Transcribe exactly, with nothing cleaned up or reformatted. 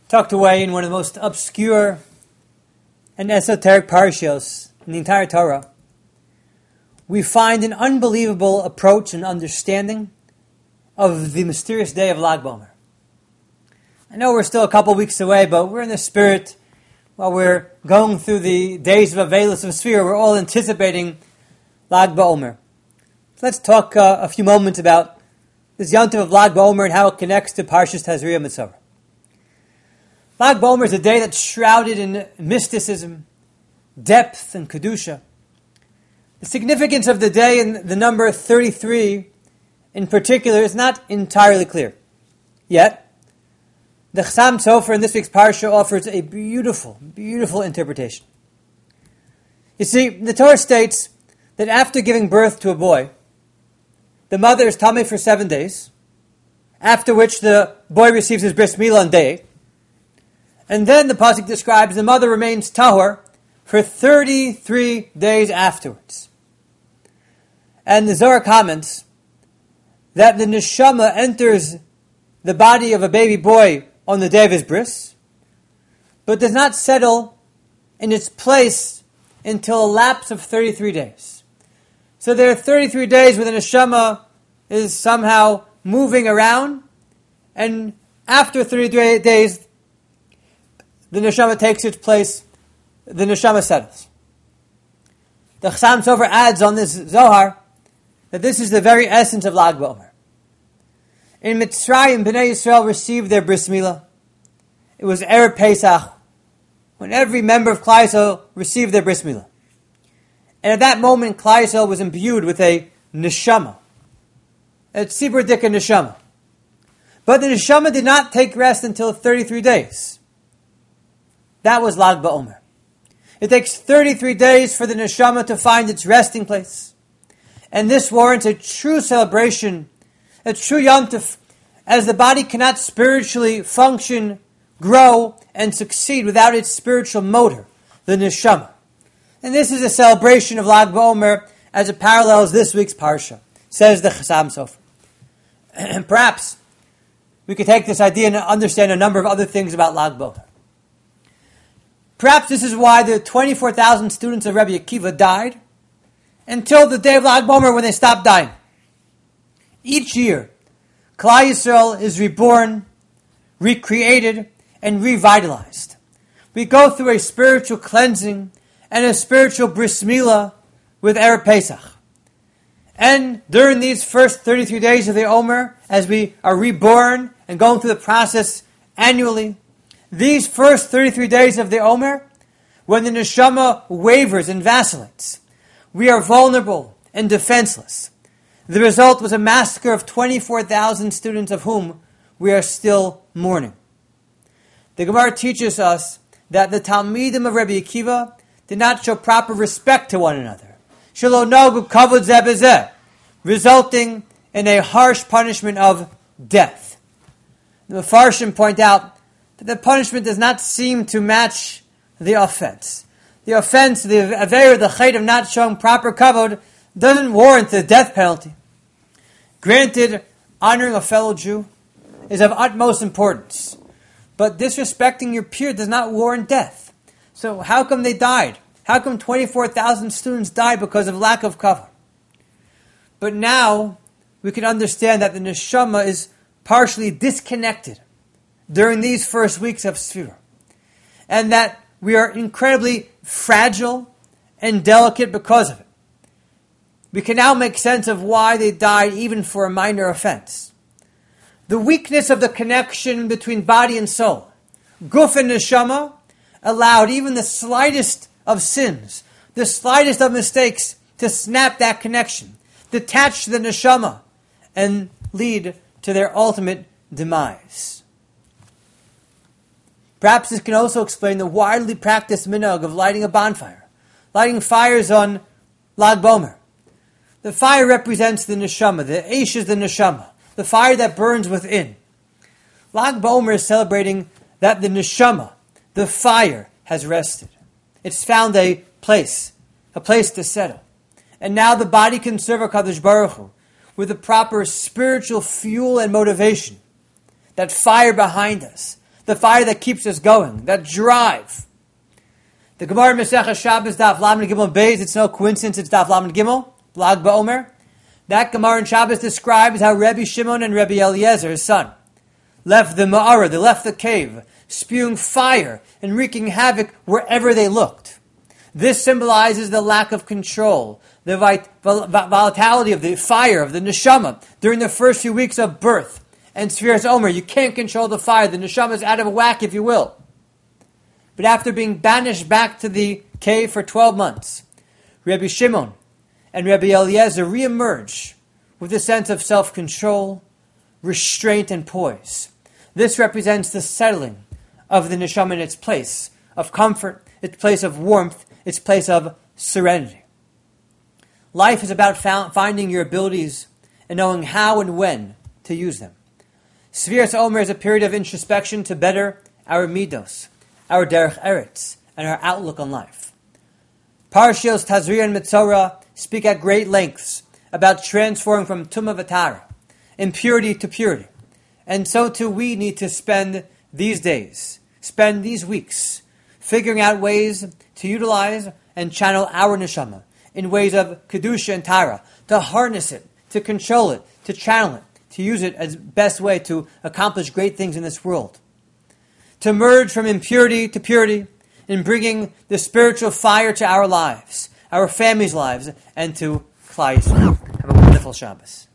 tucked away in one of the most obscure and esoteric parashiyos in the entire Torah, we find an unbelievable approach and understanding of the mysterious day of Lag BaOmer. I know we're still a couple weeks away, but we're in the spirit, while we're going through the days of Avelis of Sfira, we're all anticipating Lag BaOmer. So let's talk uh, a few moments about this Yontif of Lag BaOmer and how it connects to Parshas Tazria Mitzvah. Lag BaOmer is a day that's shrouded in mysticism, depth, and Kedusha. The significance of the day and the number thirty-three in particular is not entirely clear. Yet, the Chassam Sofer in this week's Parsha offers a beautiful, beautiful interpretation. You see, the Torah states that after giving birth to a boy, the mother is tamei for seven days, after which the boy receives his bris milah on day eight. And then the pasuk describes the mother remains tahor for thirty-three days afterwards. And the Zohar comments that the neshama enters the body of a baby boy on the day of his bris, but does not settle in its place until a lapse of thirty-three days. So there are thirty-three days where the neshama is somehow moving around, and after thirty-three days, the neshama takes its place, the neshama settles. The Chassam Sofer adds on this Zohar that this is the very essence of Lag BaOmer. In Mitzrayim, Bnei Yisrael received their bris milah. It was Erev Pesach, when every member of Klal Yisrael received their bris milah. And at that moment, Klal Yisrael was imbued with a neshama, a tzibur dika neshama. But the neshama did not take rest until thirty-three days. That was Lag BaOmer. It takes thirty-three days for the neshama to find its resting place. And this warrants a true celebration, a true yontif, as the body cannot spiritually function, grow, and succeed without its spiritual motor, the neshama. And this is a celebration of Lag BaOmer as it parallels this week's Parsha, says the Chassam Sofer. And perhaps we could take this idea and understand a number of other things about Lag BaOmer. Perhaps this is why the twenty-four thousand students of Rabbi Akiva died until the day of Lag BaOmer when they stopped dying. Each year, Klal Yisrael is reborn, recreated, and revitalized. We go through a spiritual cleansing and a spiritual bris milah with Erev Pesach. And during these first thirty-three days of the Omer, as we are reborn and going through the process annually, these first thirty-three days of the Omer, when the neshama wavers and vacillates, we are vulnerable and defenseless. The result was a massacre of twenty-four thousand students, of whom we are still mourning. The Gemara teaches us that the Talmidim of Rabbi Akiva did not show proper respect to one another, shelo nogu kavod zeh b'zeh, resulting in a harsh punishment of death. The Mefarshim point out that the punishment does not seem to match the offense. The offense, the aveira, the chait of not showing proper kavod, doesn't warrant the death penalty. Granted, honoring a fellow Jew is of utmost importance, but disrespecting your peer does not warrant death. So how come they died? How come twenty-four thousand students died because of lack of kavod? But now we can understand that the neshama is partially disconnected during these first weeks of Sfira, and that we are incredibly fragile and delicate because of it. We can now make sense of why they died even for a minor offense. The weakness of the connection between body and soul, guf and neshama, allowed even the slightest of sins, the slightest of mistakes, to snap that connection, detach the neshama, and lead to their ultimate demise. Perhaps this can also explain the widely practiced minhag of lighting a bonfire, lighting fires on Lag BaOmer. The fire represents the neshama, the eish is the neshama, the fire that burns within. Lag BaOmer is celebrating that the neshama, the fire, has rested. It's found a place, a place to settle. And now the body can serve HaKadosh Baruch Hu with the proper spiritual fuel and motivation, that fire behind us, the fire that keeps us going, that drive. The Gemara in Masechah Shabbos, Daf Lamed Gimel Beis, it's no coincidence, it's Daf Lamed Gimel, Lag BaOmer. That Gemara in Shabbos describes how Rebbe Shimon and Rebbe Eliezer, his son, left the Ma'ara, they left the cave, spewing fire and wreaking havoc wherever they looked. This symbolizes the lack of control, the vit- vol- volatility of the fire, of the neshama, during the first few weeks of birth. And Sfiras Omer, you can't control the fire, the neshama is out of whack, if you will. But after being banished back to the cave for twelve months, Rebbe Shimon and Rebbe Eliezer reemerge with a sense of self-control, restraint, and poise. This represents the settling of the neshama in its place of comfort, its place of warmth, its place of serenity. Life is about found, finding your abilities and knowing how and when to use them. Sfiras Omer is a period of introspection to better our midos, our derech eretz, and our outlook on life. Parshios Tazria and Metzora speak at great lengths about transforming from tumah v'tara, impurity to purity. And so too we need to spend these days, spend these weeks, figuring out ways to utilize and channel our neshama in ways of kedusha and tara, to harness it, to control it, to channel it, to use it as best way to accomplish great things in this world. To merge from impurity to purity in bringing the spiritual fire to our lives, our families' lives, and to Klal Yisrael. Have a wonderful Shabbos.